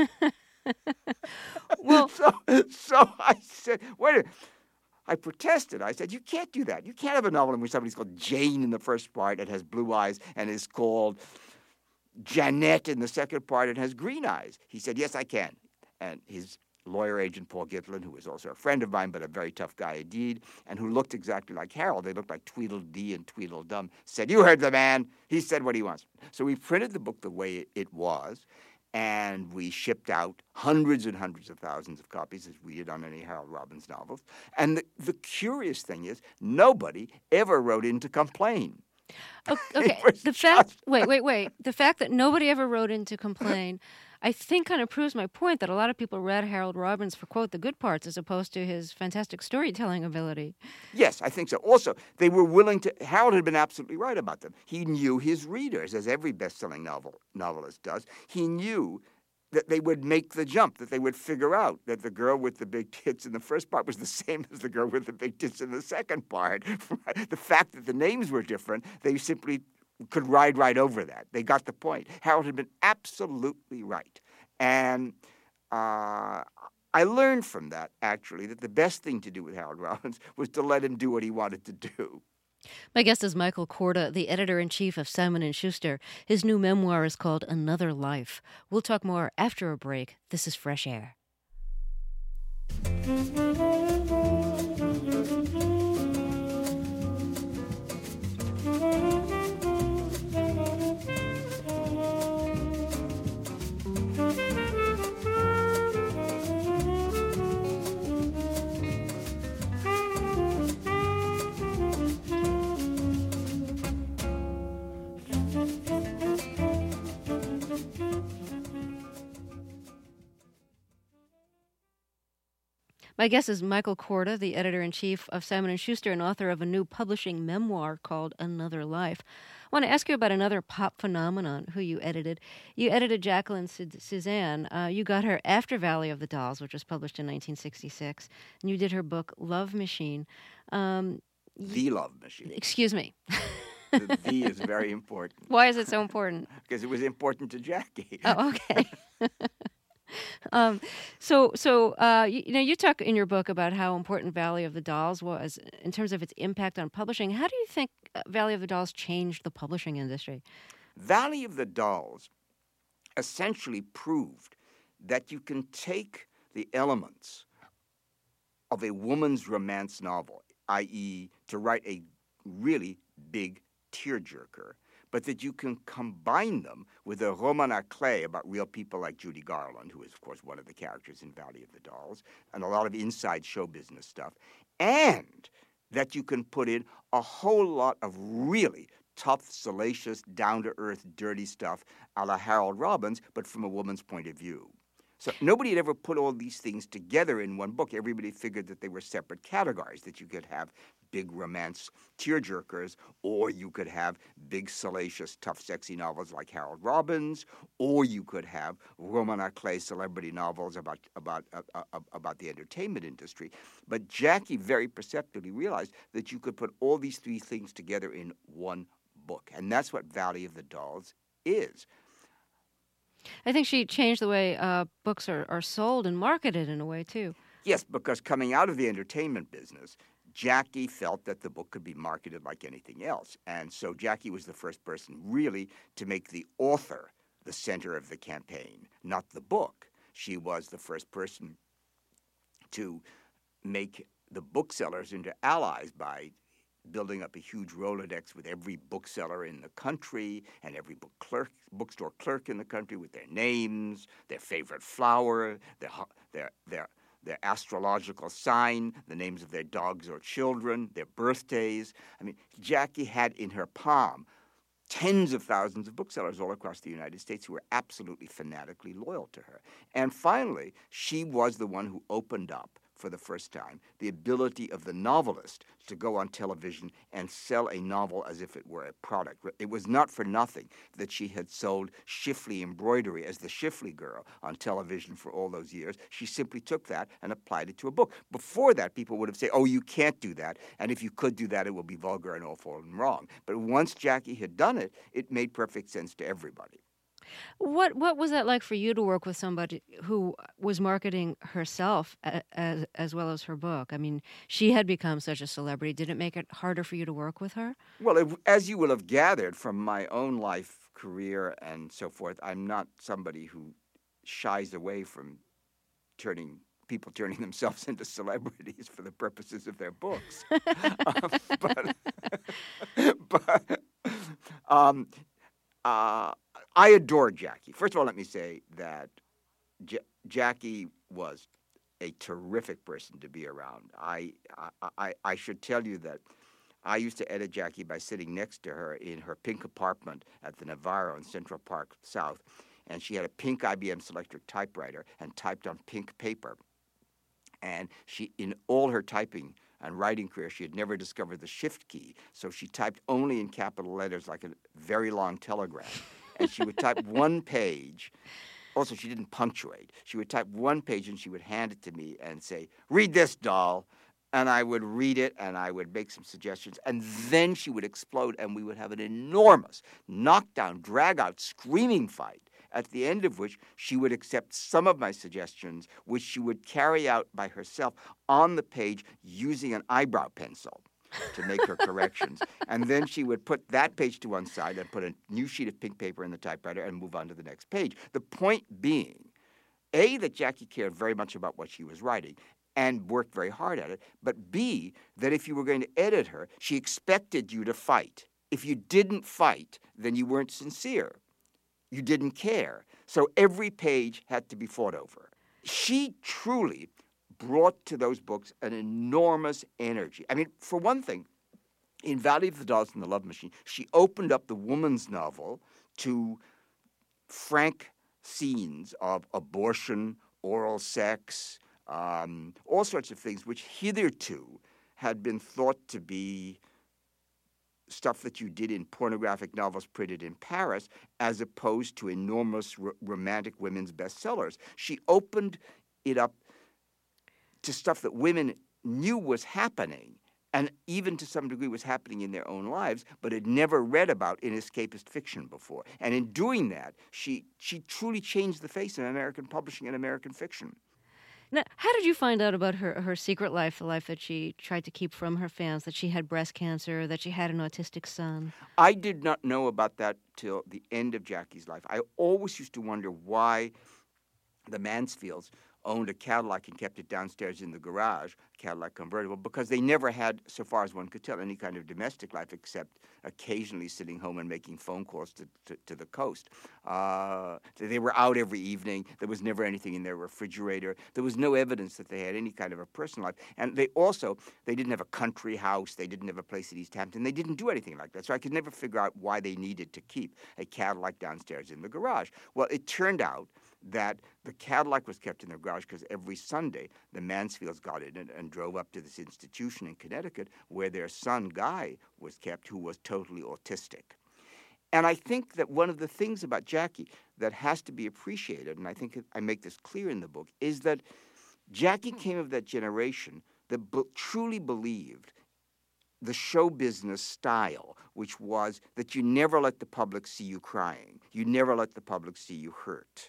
Well, so I said, wait a minute. I protested. I said, you can't do that. You can't have a novel in which somebody's called Jane in the first part and has blue eyes and is called Jeanette in the second part and has green eyes. He said, yes, I can. And his lawyer agent, Paul Gitlin, who was also a friend of mine but a very tough guy indeed, and who looked exactly like Harold, they looked like Tweedledee and Tweedledum, said, you heard the man. He said what he wants. So we printed the book the way it was, and we shipped out hundreds and hundreds of thousands of copies, as we did on any Harold Robbins novels. And the curious thing is, nobody ever wrote in to complain. Okay. The fact that nobody ever wrote in to complain, I think kind of proves my point that a lot of people read Harold Robbins for, quote, the good parts as opposed to his fantastic storytelling ability. Yes, I think so. Also, they were willing to. Harold had been absolutely right about them. He knew his readers, as every best-selling novelist does. He knew that they would make the jump, that they would figure out that the girl with the big tits in the first part was the same as the girl with the big tits in the second part. The fact that the names were different, they simply could ride right over that. They got the point. Harold had been absolutely right. And I learned from that, actually, that the best thing to do with Harold Robbins was to let him do what he wanted to do. My guest is Michael Korda, the editor-in-chief of Simon & Schuster. His new memoir is called Another Life. We'll talk more after a break. This is Fresh Air. My guest is Michael Korda, the editor-in-chief of Simon & Schuster and author of a new publishing memoir called Another Life. I want to ask you about another pop phenomenon who you edited. You edited Jacqueline Suzanne. You got her after Valley of the Dolls, which was published in 1966. And you did her book, Love Machine. The Love Machine. Excuse me. The "the" is very important. Why is it so important? Because it was important to Jackie. Oh, okay. You talk in your book about how important Valley of the Dolls was in terms of its impact on publishing. How do you think Valley of the Dolls changed the publishing industry? Valley of the Dolls essentially proved that you can take the elements of a woman's romance novel, i.e., to write a really big tearjerker, but that you can combine them with a roman à clef about real people like Judy Garland, who is, of course, one of the characters in Valley of the Dolls, and a lot of inside show business stuff, and that you can put in a whole lot of really tough, salacious, down-to-earth, dirty stuff a la Harold Robbins, but from a woman's point of view. So nobody had ever put all these things together in one book. Everybody figured that they were separate categories, that you could have big romance tearjerkers, or you could have big, salacious, tough, sexy novels like Harold Robbins, or you could have roman à clef celebrity novels about the entertainment industry. But Jackie very perceptively realized that you could put all these three things together in one book, and that's what Valley of the Dolls is. I think she changed the way books are sold and marketed in a way, too. Yes, because coming out of the entertainment business, Jackie felt that the book could be marketed like anything else. And so Jackie was the first person really to make the author the center of the campaign, not the book. She was the first person to make the booksellers into allies by building up a huge Rolodex with every bookseller in the country and every bookstore clerk in the country with their names, their favorite flower, their astrological sign, the names of their dogs or children, their birthdays. I mean, Jackie had in her palm tens of thousands of booksellers all across the United States who were absolutely fanatically loyal to her. And finally, she was the one who opened up for the first time the ability of the novelist to go on television and sell a novel as if it were a product. It was not for nothing that she had sold Schiffley embroidery as the Schiffley girl on television for all those years. She simply took that and applied it to a book. Before that, people would have said, oh, you can't do that, and if you could do that, it will be vulgar and awful and wrong. But once Jackie had done it, it made perfect sense to everybody. What was that like for you to work with somebody who was marketing herself as well as her book? I mean, she had become such a celebrity. Did it make it harder for you to work with her? Well, as you will have gathered from my own life, career, and so forth, I'm not somebody who shies away from turning themselves into celebrities for the purposes of their books. I adore Jackie. First of all, let me say that Jackie was a terrific person to be around. I should tell you that I used to edit Jackie by sitting next to her in her pink apartment at the Navarro in Central Park South. and she had a pink IBM Selectric typewriter and typed on pink paper. And she, in all her typing and writing career, she had never discovered the shift key, so she typed only in capital letters like a very long telegram. And she would type one page. Also, she didn't punctuate. She would type one page and she would hand it to me and say, "Read this, doll." And I would read it and I would make some suggestions. And then she would explode and we would have an enormous knockdown, drag-out, screaming fight, at the end of which she would accept some of my suggestions, which she would carry out by herself on the page using an eyebrow pencil to make her corrections. And then she would put that page to one side and put a new sheet of pink paper in the typewriter and move on to the next page. The point being, A, that Jackie cared very much about what she was writing and worked very hard at it, but B, that if you were going to edit her, she expected you to fight. If you didn't fight, then you weren't sincere. You didn't care. So every page had to be fought over. She truly brought to those books an enormous energy. I mean, for one thing, in Valley of the Dolls and the Love Machine, she opened up the woman's novel to frank scenes of abortion, oral sex, all sorts of things which hitherto had been thought to be stuff that you did in pornographic novels printed in Paris, as opposed to enormous romantic women's bestsellers. She opened it up to stuff that women knew was happening, and even to some degree was happening in their own lives, but had never read about in escapist fiction before. And in doing that, she truly changed the face of American publishing and American fiction. Now, how did you find out about her secret life, the life that she tried to keep from her fans, that she had breast cancer, that she had an autistic son? I did not know about that till the end of Jackie's life. I always used to wonder why the Mansfields owned a Cadillac and kept it downstairs in the garage, Cadillac convertible, because they never had, so far as one could tell, any kind of domestic life except occasionally sitting home and making phone calls to the coast. They were out every evening. There was never anything in their refrigerator. There was no evidence that they had any kind of a personal life. And they didn't have a country house. They didn't have a place in East Hampton. They didn't do anything like that. So I could never figure out why they needed to keep a Cadillac downstairs in the garage. Well, it turned out that the Cadillac was kept in their garage because every Sunday the Mansfields got in it and drove up to this institution in Connecticut where their son, Guy, was kept, who was totally autistic. And I think that one of the things about Jackie that has to be appreciated, and I think I make this clear in the book, is that Jackie came of that generation that truly believed the show business style, which was that you never let the public see you crying. You never let the public see you hurt.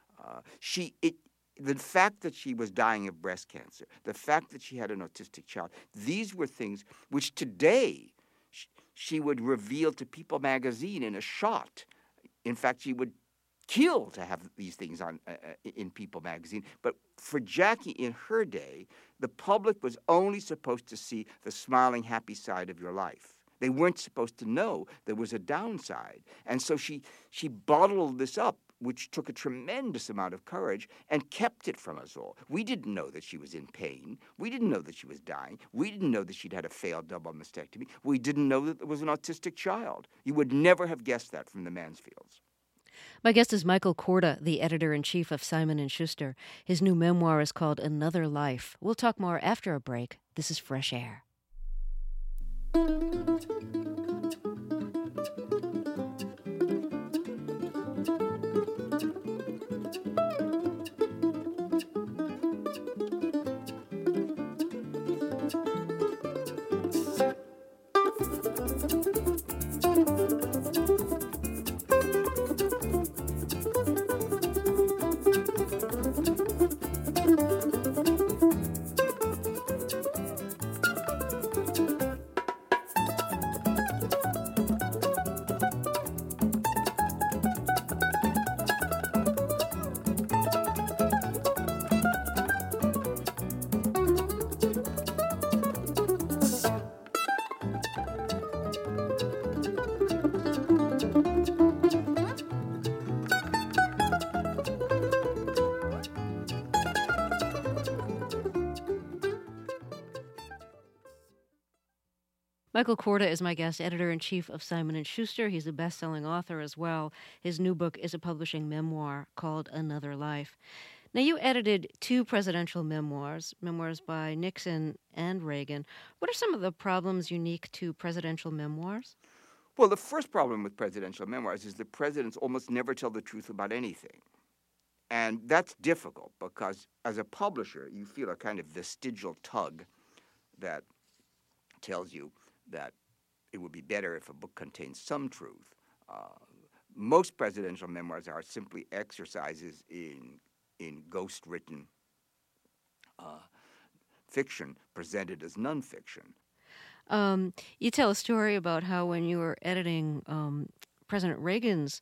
The fact that she was dying of breast cancer, the fact that she had an autistic child, these were things which today she would reveal to People magazine in a shot. In fact, she would kill to have these things on in People magazine. But for Jackie in her day, the public was only supposed to see the smiling, happy side of your life. They weren't supposed to know there was a downside. And so she bottled this up, which took a tremendous amount of courage, and kept it from us all. We didn't know that she was in pain. We didn't know that she was dying. We didn't know that she'd had a failed double mastectomy. We didn't know that there was an autistic child. You would never have guessed that from the Mansfields. My guest is Michael Korda, the editor-in-chief of Simon & Schuster. His new memoir is called Another Life. We'll talk more after a break. This is Fresh Air. Michael Korda is my guest, editor-in-chief of Simon & Schuster. He's a best-selling author as well. His new book is a publishing memoir called Another Life. Now, you edited 2 presidential memoirs by Nixon and Reagan. What are some of the problems unique to presidential memoirs? Well, the first problem with presidential memoirs is that presidents almost never tell the truth about anything. And that's difficult because as a publisher, you feel a kind of vestigial tug that tells you that it would be better if a book contains some truth. Most presidential memoirs are simply exercises in ghost-written fiction presented as nonfiction. You tell a story about how when you were editing President Reagan's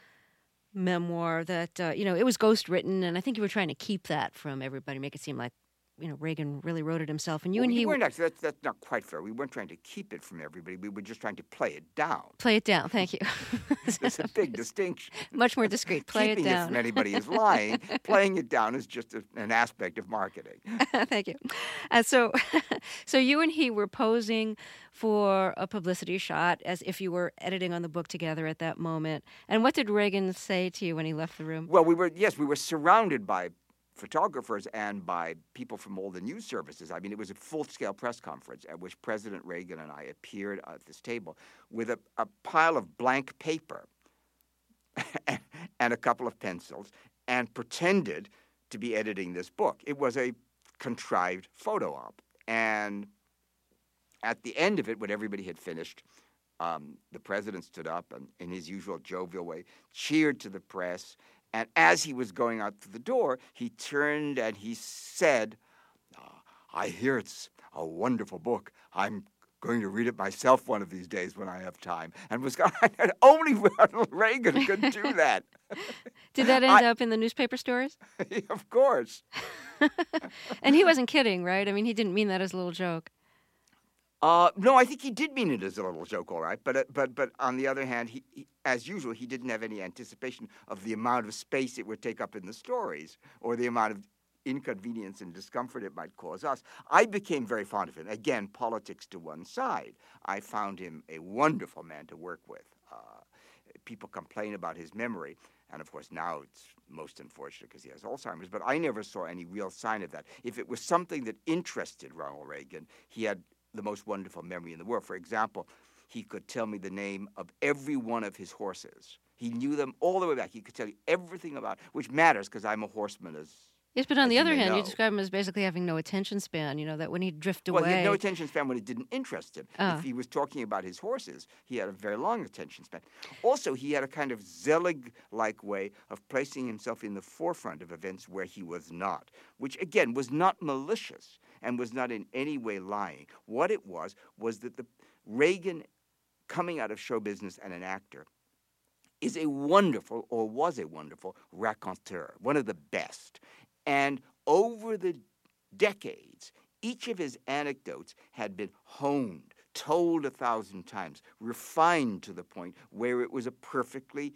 memoir that, it was ghost-written, and I think you were trying to keep that from everybody, make it seem like, Reagan really wrote it himself. And you and he weren't actually, that's not quite fair. We weren't trying to keep it from everybody. We were just trying to play it down. Play it down, thank you. There's a big distinction. Much more discreet. Play Keeping it down. It from anybody is lying. Playing it down is just an aspect of marketing. Thank you. So you and he were posing for a publicity shot as if you were editing on the book together at that moment. And what did Reagan say to you when he left the room? Well, we were surrounded by photographers and by people from all the news services. I mean, it was a full-scale press conference at which President Reagan and I appeared at this table with a pile of blank paper and a couple of pencils and pretended to be editing this book. It was a contrived photo op. And at the end of it, when everybody had finished, the president stood up and, in his usual jovial way, cheered to the press. And as he was going out the door, he turned and he said, I hear it's a wonderful book. I'm going to read it myself one of these days when I have time. And only Ronald Reagan could do that. Did that end up in the newspaper stories? Of course. And he wasn't kidding, right? I mean, he didn't mean that as a little joke. No, I think he did mean it as a little joke, all right. But on the other hand, he, as usual, he didn't have any anticipation of the amount of space it would take up in the stories or the amount of inconvenience and discomfort it might cause us. I became very fond of him. Again, politics to one side. I found him a wonderful man to work with. People complain about his memory. And, of course, now it's most unfortunate because he has Alzheimer's. But I never saw any real sign of that. If it was something that interested Ronald Reagan, he had the most wonderful memory in the world. For example, he could tell me the name of every one of his horses. He knew them all the way back. He could tell you everything about, which matters because I'm a horseman as Yes, but on the other hand, know. you describe him as basically having no attention span, that when he'd drift away... Well, he had no attention span when it didn't interest him. Oh. If he was talking about his horses, he had a very long attention span. Also, he had a kind of Zelig-like way of placing himself in the forefront of events where he was not, which, again, was not malicious and was not in any way lying. What it was that the Reagan, coming out of show business and an actor, was a wonderful raconteur, one of the best. And over the decades, each of his anecdotes had been honed, told 1,000 times, refined to the point where it was a perfectly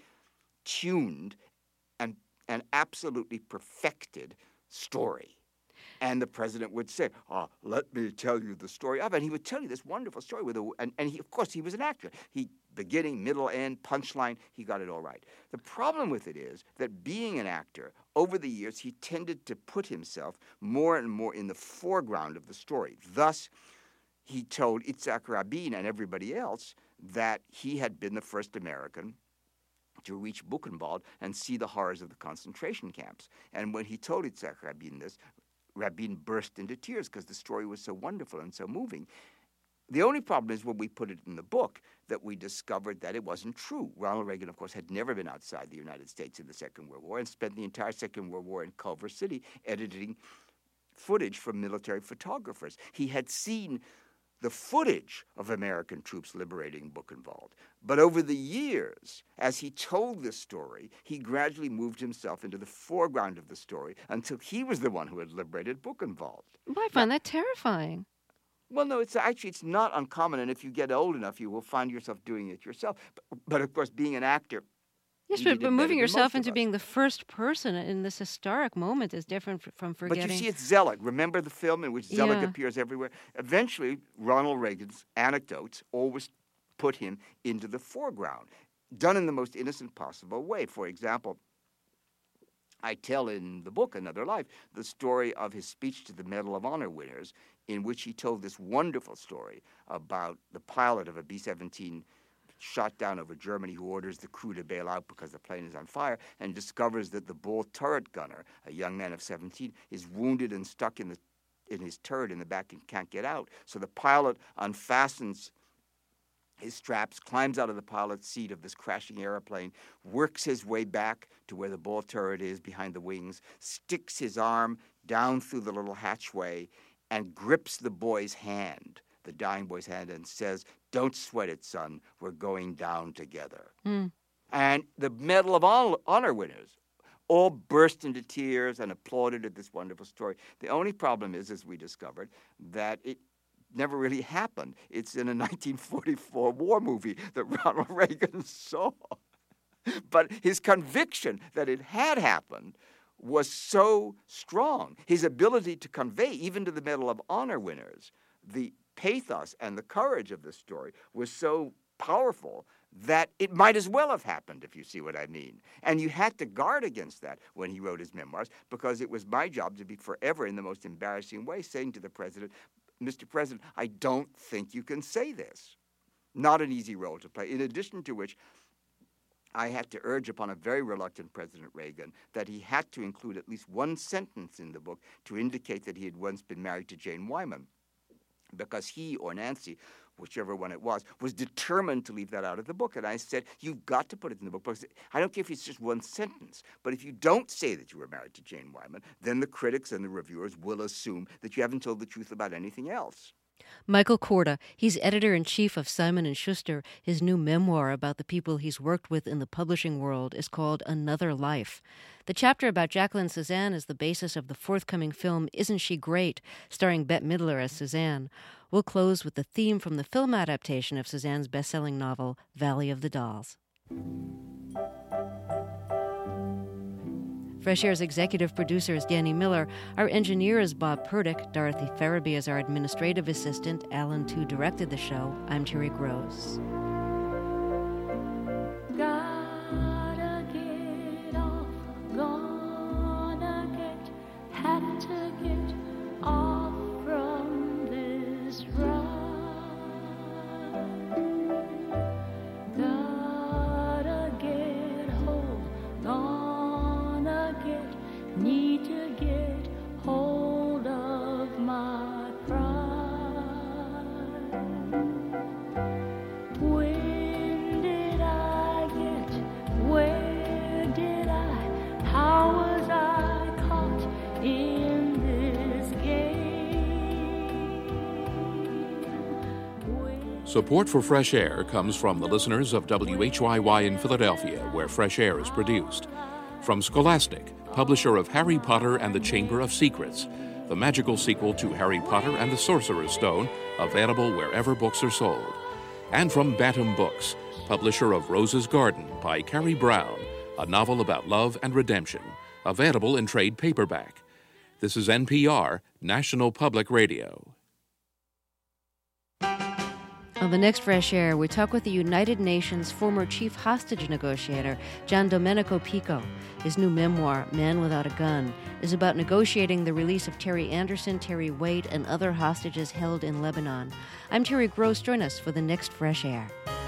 tuned and absolutely perfected story. And the president would say, let me tell you the story of it. And he would tell you this wonderful story and he, of course, he was an actor. Beginning, middle, end, punchline, he got it all right. The problem with it is that being an actor, over the years, he tended to put himself more and more in the foreground of the story. Thus, he told Itzhak Rabin and everybody else that he had been the first American to reach Buchenwald and see the horrors of the concentration camps. And when he told Itzhak Rabin this, Rabin burst into tears because the story was so wonderful and so moving. The only problem is when we put it in the book that we discovered that it wasn't true. Ronald Reagan, of course, had never been outside the United States in the Second World War and spent the entire Second World War in Culver City editing footage from military photographers. He had seen the footage of American troops liberating Buchenwald. But over the years, as he told this story, he gradually moved himself into the foreground of the story until he was the one who had liberated Buchenwald. Well, I find that terrifying. Well, no, it's not uncommon, and if you get old enough, you will find yourself doing it yourself. But of course, being an actor, Yes, He but did it better moving than yourself most of into us. being the first person in this historic moment is different from forgetting. But you see, it's Zelig. Remember the film in which Zelig Yeah. appears everywhere? Eventually, Ronald Reagan's anecdotes always put him into the foreground, done in the most innocent possible way. For example, I tell in the book, Another Life, the story of his speech to the Medal of Honor winners, in which he told this wonderful story about the pilot of a B-17 shot down over Germany who orders the crew to bail out because the plane is on fire and discovers that the bull turret gunner, a young man of 17, is wounded and stuck in his turret in the back and can't get out. So the pilot unfastens his straps, climbs out of the pilot's seat of this crashing airplane, works his way back to where the bull turret is behind the wings, sticks his arm down through the little hatchway, and grips the boy's hand, the dying boy's hand, and says, "Don't sweat it, son. We're going down together." And the Medal of Honor winners all burst into tears and applauded at this wonderful story. The only problem is, as we discovered, that it never really happened. It's in a 1944 war movie that Ronald Reagan saw. But his conviction that it had happened was so strong. His ability to convey, even to the Medal of Honor winners, the pathos and the courage of the story was so powerful that it might as well have happened, if you see what I mean. And you had to guard against that when he wrote his memoirs, because it was my job to be forever, in the most embarrassing way, saying to the president, "Mr. President, I don't think you can say this." Not an easy role to play. In addition to which, I had to urge upon a very reluctant President Reagan that he had to include at least one sentence in the book to indicate that he had once been married to Jane Wyman, because he or Nancy, whichever one it was determined to leave that out of the book. And I said, "You've got to put it in the book, because I don't care if it's just one sentence, but if you don't say that you were married to Jane Wyman, then the critics and the reviewers will assume that you haven't told the truth about anything else." Michael Korda, he's editor-in-chief of Simon & Schuster. His new memoir about the people he's worked with in the publishing world is called Another Life. The chapter about Jacqueline Suzanne is the basis of the forthcoming film Isn't She Great?, starring Bette Midler as Suzanne. We'll close with the theme from the film adaptation of Suzanne's best-selling novel, Valley of the Dolls. Fresh Air's executive producer is Danny Miller. Our engineer is Bob Purdick. Dorothy Farabee is our administrative assistant. Alan Tu directed the show. I'm Terry Gross. Gotta get off, gonna get, have to get off from this ride. Gotta get hold, need to get hold of my pride. When did I get, where did I, how was I caught in this game? Support for Fresh Air comes from the listeners of WHYY in Philadelphia, where Fresh Air is produced. From Scholastic, publisher of Harry Potter and the Chamber of Secrets, the magical sequel to Harry Potter and the Sorcerer's Stone, available wherever books are sold. And from Bantam Books, publisher of Rose's Garden by Carrie Brown, a novel about love and redemption, available in trade paperback. This is NPR, National Public Radio. On the next Fresh Air, we talk with the United Nations former chief hostage negotiator, Gian Domenico Pico. His new memoir, Man Without a Gun, is about negotiating the release of Terry Anderson, Terry Waite, and other hostages held in Lebanon. I'm Terry Gross. Join us for the next Fresh Air.